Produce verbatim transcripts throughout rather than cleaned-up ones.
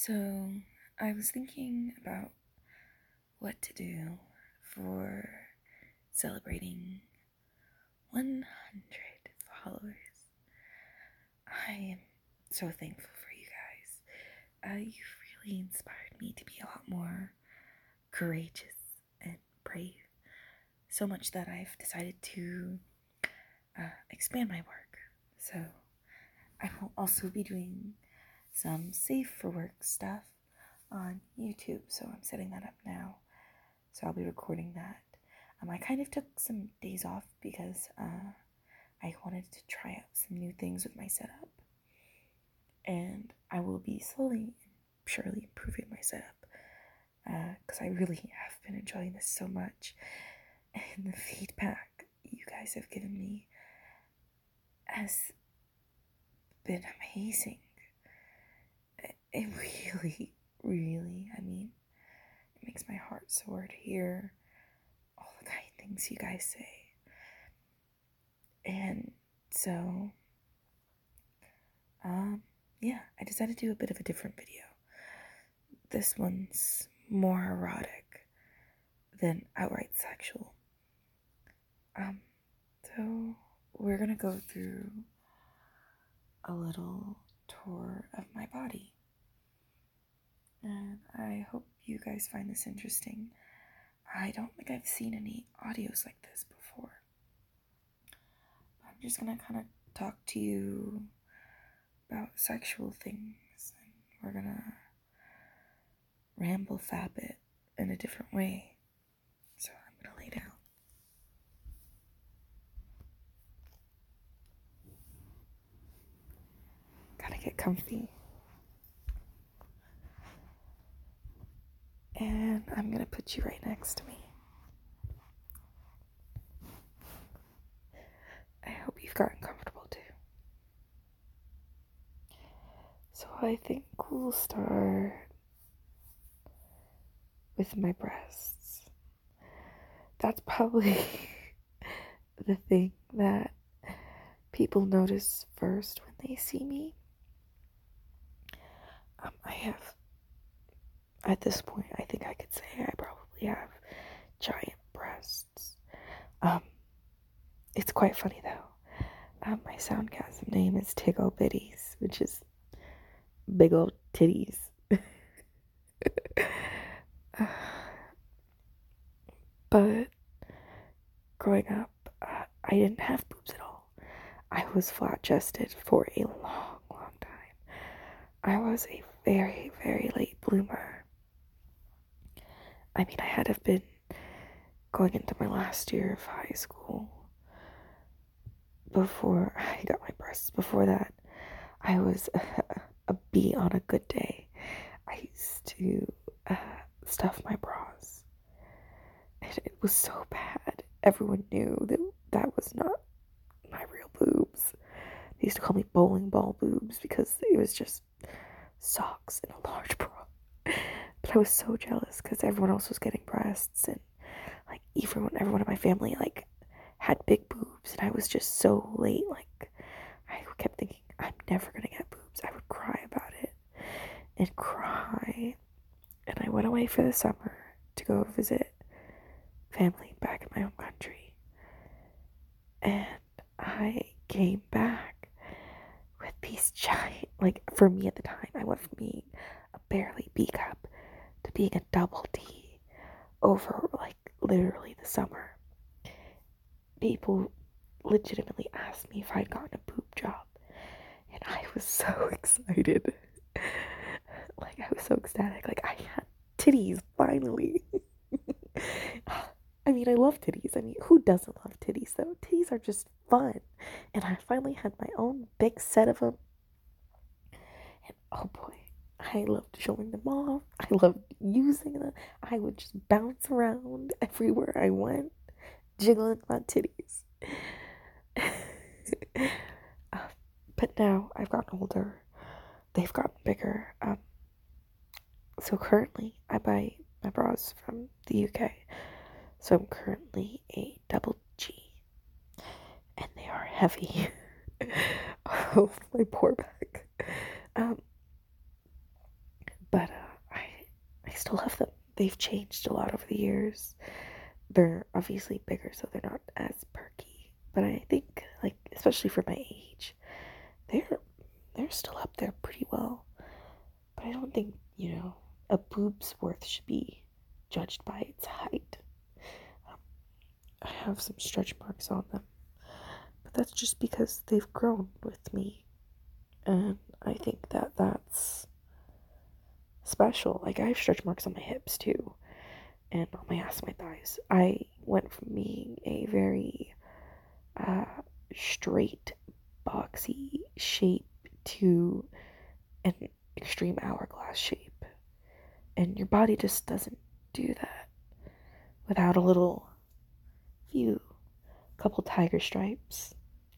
So, I was thinking about what to do for celebrating one hundred followers. I am so thankful for you guys. Uh, you've really inspired me to be a lot more courageous and brave. So much that I've decided to uh, expand my work. So, I will also be doing some safe for work stuff on YouTube. So, I'm setting that up now. So I'll be recording that. Um, I kind of took some days off because uh, I wanted to try out some new things with my setup. And I will be slowly and surely improving my setup. Because uh, I really have been enjoying this so much. And the feedback you guys have given me has been amazing. It really, really, I mean, it makes my heart soar to hear all the kind things you guys say. And so, um, yeah, I decided to do a bit of a different video. This one's more erotic than outright sexual. Um, so we're gonna go through a little tour of my body. And I hope you guys find this interesting. I don't think I've seen any audios like this before. I'm just gonna kind of talk to you about sexual things, and we're gonna ramble fab it in a different way. So I'm gonna lay down. Gotta get comfy. And I'm gonna put you right next to me. I hope you've gotten comfortable too. So I think we'll start with my breasts. That's probably the thing that people notice first when they see me. Um, I have, at this point, I think I could say I probably have giant breasts. Um, it's quite funny though. Um, my soundgasm name is Tiggle Bitties, which is big old titties. But growing up, uh, I didn't have boobs at all. I was flat-chested for a long, long time. I was a very, very late bloomer. I mean, I had to have been going into my last year of high school before I got my breasts. Before that, I was a, a B on a good day. I used to uh, stuff my bras. And it was so bad. Everyone knew that that was not my real boobs. They used to call me bowling ball boobs because it was just socks and a large bra. But I was so jealous because everyone else was getting breasts, and like everyone, everyone in my family like had big boobs, and I was just so late. Like I kept thinking, I'm never gonna get boobs. I would cry about it and cry. And I went away for the summer to go visit family back in my home country. And I came back with these giant, like for me at the time, I went from being a barely B cup to being a double D over like literally the summer. People legitimately asked me if I'd gotten a boob job. And I was so excited. Like I was so ecstatic. Like I had titties finally. I mean, I love titties. I mean, who doesn't love titties though? Titties are just fun. And I finally had my own big set of them. And oh boy, I loved showing them off. I loved using them. I would just bounce around everywhere I went, jiggling my titties. uh, but now I've gotten older. They've gotten bigger. Um, so currently I buy my bras from the U K. So I'm currently a double G. And they are heavy. Oh, my poor back. Um, but still love them. They've changed a lot over the years. They're obviously bigger, so they're not as perky. But I think, like, especially for my age, they're they're still up there pretty well. But I don't think, you know, a boob's worth should be judged by its height. Um, I have some stretch marks on them, but that's just because they've grown with me. And I think that that's special. Like, I have stretch marks on my hips too, and on my ass and my thighs. I went from being a very uh, straight, boxy shape to an extreme hourglass shape. And your body just doesn't do that without a little few, couple tiger stripes.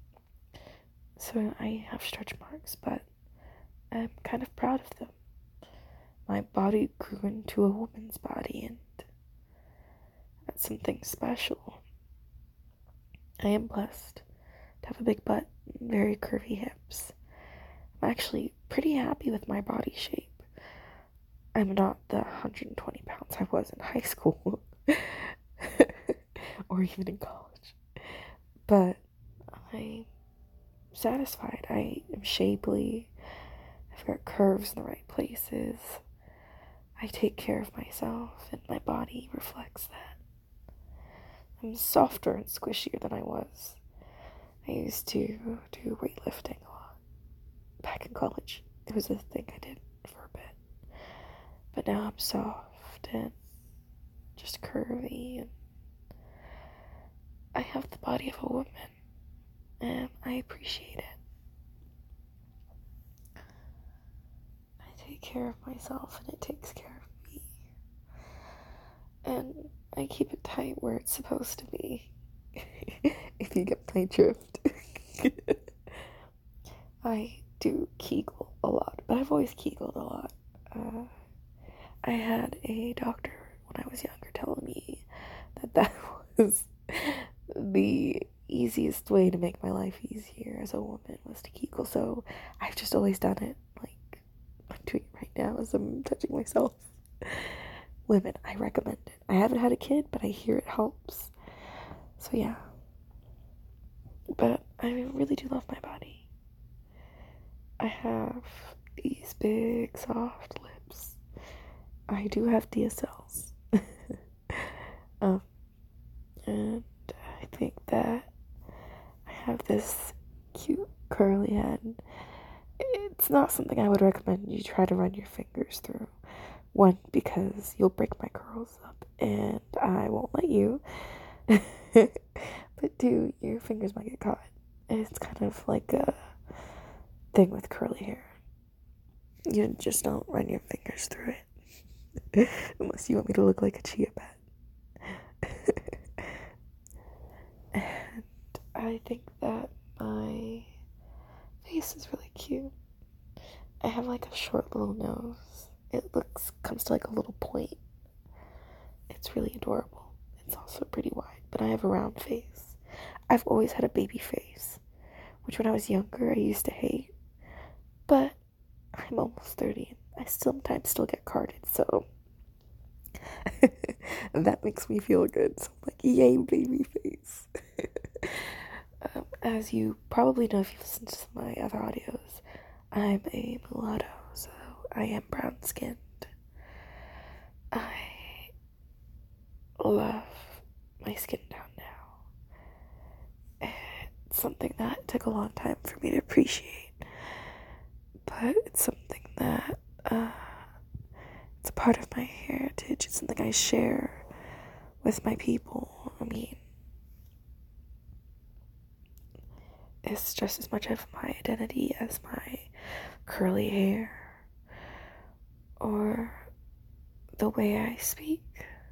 So I have stretch marks, but I'm kind of proud of them. My body grew into a woman's body, and that's something special. I am blessed to have a big butt and very curvy hips. I'm actually pretty happy with my body shape. I'm not the one hundred twenty pounds I was in high school or even in college, but I'm satisfied. I am shapely. I've got curves in the right places. I take care of myself, and my body reflects that. I'm softer and squishier than I was. I used to do weightlifting a lot back in college. It was a thing I did for a bit. But now I'm soft and just curvy, and I have the body of a woman, and I appreciate it. I take care of myself, and it takes care of me. And I keep it tight where it's supposed to be. If you get my drift. I do Kegel a lot, but I've always Kegeled a lot. Uh, I had a doctor when I was younger telling me that that was the easiest way to make my life easier as a woman was to Kegel, so I've just always done it. Like, I'm doing it right now as I'm touching myself. Women, I recommend it. I haven't had a kid, but I hear it helps. So yeah. But I really do love my body. I have these big, soft lips. I do have D S Ls. um, and I think that I have this cute curly head. It's not something I would recommend you try to run your fingers through. One, because you'll break my curls up, and I won't let you. But two, your fingers might get caught. It's kind of like a thing with curly hair. You just don't run your fingers through it. Unless you want me to look like a chia pet. And I think that my face is really cute. I have like a short little nose. It looks, comes to like a little point. It's really adorable. It's also pretty wide, but I have a round face. I've always had a baby face, which when I was younger I used to hate. But I'm almost thirty and I sometimes still get carded, so that makes me feel good. So I'm like, yay, baby face. um, as you probably know if you've listened to my other audios, I'm a mulatto, so I am brown skinned. I love my skin tone now. It's something that took a long time for me to appreciate, but it's something that uh, it's a part of my heritage. It's something I share with my people. I mean, it's just as much of my identity as my curly hair or the way I speak.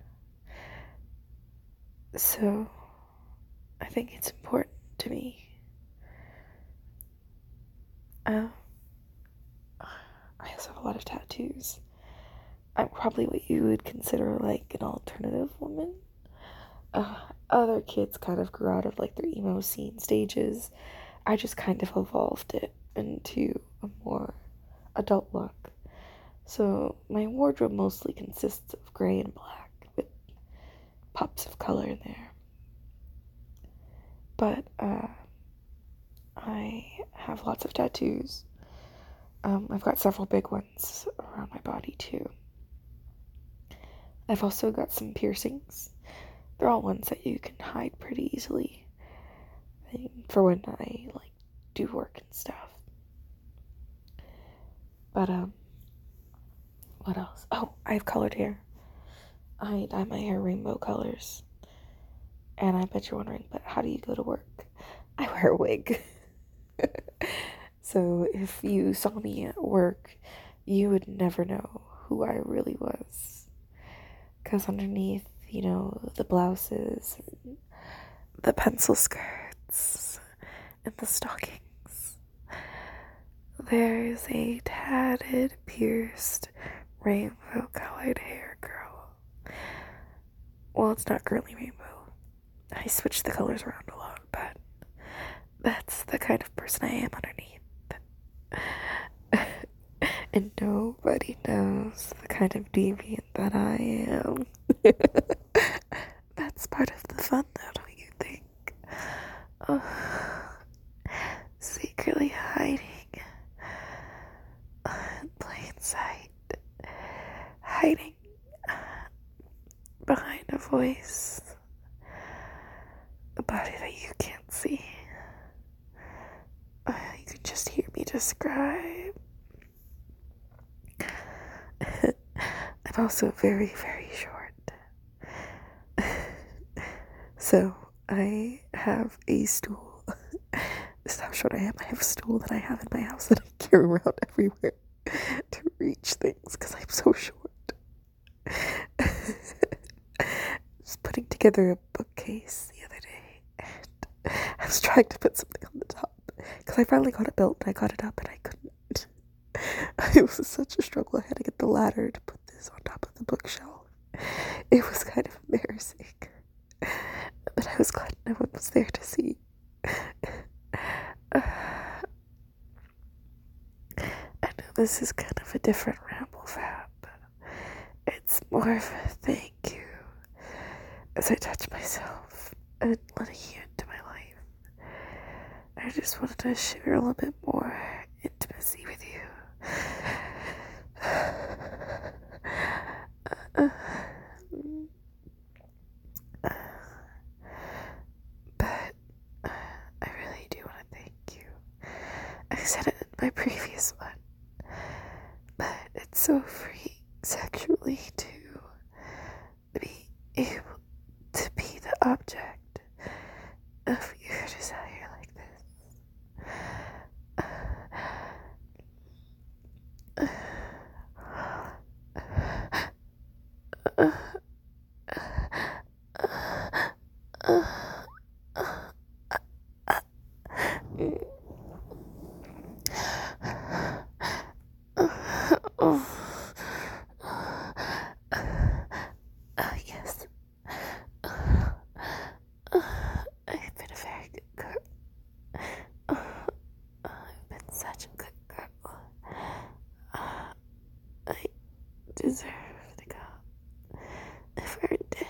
So I think it's important to me. Um, I also have a lot of tattoos. I'm probably what you would consider like an alternative woman. Uh, other kids kind of grew out of like their emo scene stages. I just kind of evolved it into a more adult look. So my wardrobe mostly consists of gray and black with pops of color in there. But uh, I have lots of tattoos. Um, I've got several big ones around my body too. I've also got some piercings. They're all ones that you can hide pretty easily for when I like do work and stuff. But um, what else? Oh, I have colored hair. I dye my hair rainbow colors. And I bet you're wondering, but how do you go to work? I wear a wig. So if you saw me at work, you would never know who I really was. Because underneath, you know, the blouses, and the pencil skirts, and the stockings, there's a tatted, pierced, rainbow-colored hair girl. Well, it's not currently rainbow. I switch the colors around a lot, but that's the kind of person I am underneath. And nobody knows the kind of deviant that I am. That's part of the fun, though, don't you think? Oh, secretly hiding in plain sight, hiding behind a voice, a body that you can't see. You can just hear me describe. I'm also very, very short. So, I have a stool. This is how short I am. I have a stool that I have in my house that I carry around everywhere to reach things because I'm so short. Just putting together a bookcase the other day, and I was trying to put something on the top because I finally got it built and I got it up and I couldn't. It was such a struggle. I had to get the ladder to put this on top of the bookshelf. It was kind of embarrassing, but I was glad no one was there to see. uh, I know this is kind of a different ramble fab. It's more of a thank you as I touch myself and letting you into my life. I just wanted to share a little bit more intimacy with you. Uh, but uh, I really do want to thank you. I said it in my previous one, but it's so free sexually to be able to be the object of your desire like this. Uh, uh, yes. I've been a very good girl. I've been such a good girl. I deserve to go. I've earned it.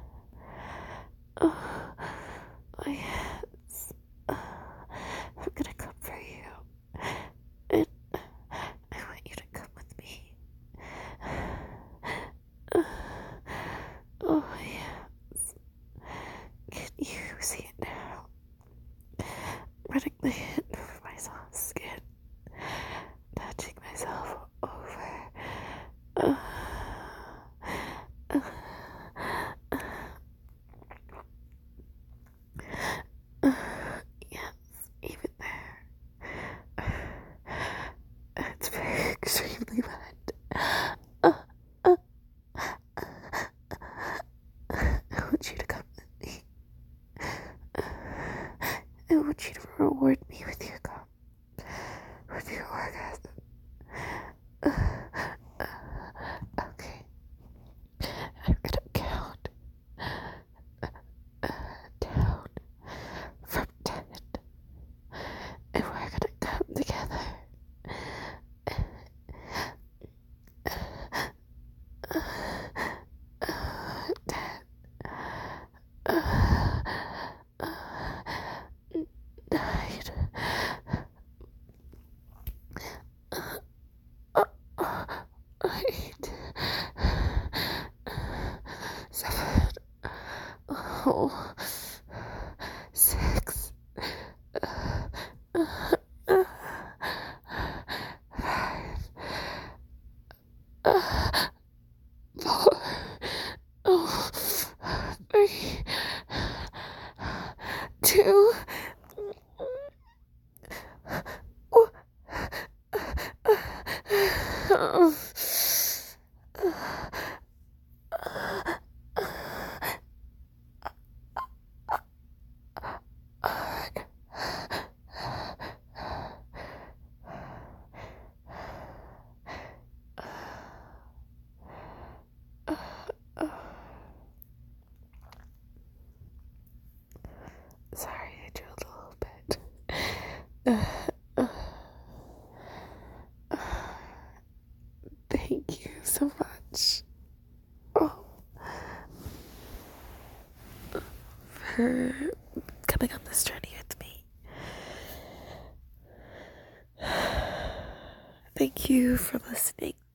Oh, yes. I'm gonna come for you. And I want you to come with me. Oh, yes. Can you see it now? Running my hand over my soft skin. Touching myself over. Uh, uh, uh, yes, even there. It's very extremely wet. Uh, uh, I want you to come with me. I want you to reward me with your cum, with your orgasm. Uh, uh, okay. I'm gonna count uh, down from ten, and we're gonna come together. Dad. Uh, died. Eight. Seven. Oh. Six. Five. Four. Oh. Three. Two. Oh. Sorry, I drilled a little bit. Uh, uh, thank you so much. Oh, for coming on this journey with me. Thank you for listening